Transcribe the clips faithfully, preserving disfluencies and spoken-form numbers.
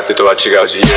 手とは違う自由。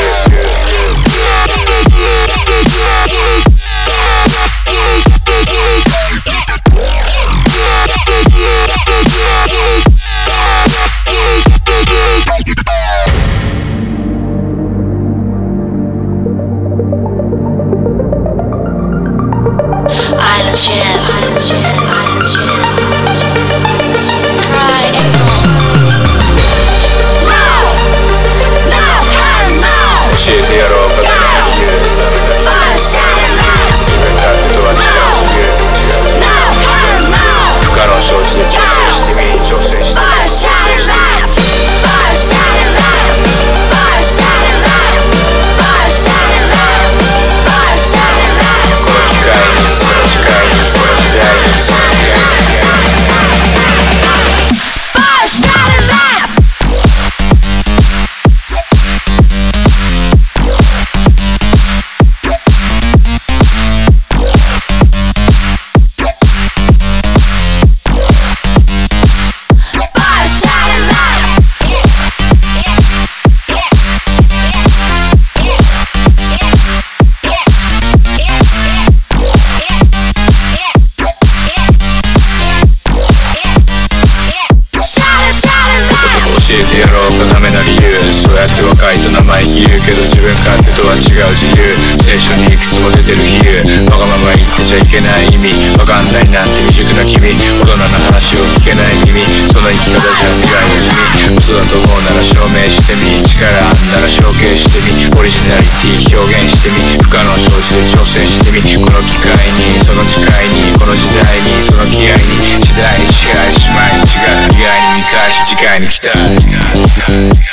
教えてやろうかダメな理由。そうやって若いと生意気言うけど自分勝手とは違う自由。聖書にいくつも出てる比喩。わがまま言ってちゃいけない意味わかんないなんて未熟な君。大人の話を聞けない耳。その生き方じゃ未来の地味。嘘だと思うなら証明してみ。力あんなら承継してみ。オリジナリティ表現してみ。不可能承知で挑戦してみ。この機会にその誓いにこの時代にその気合に時代に違いしまい違う意外に見返し次回に来た。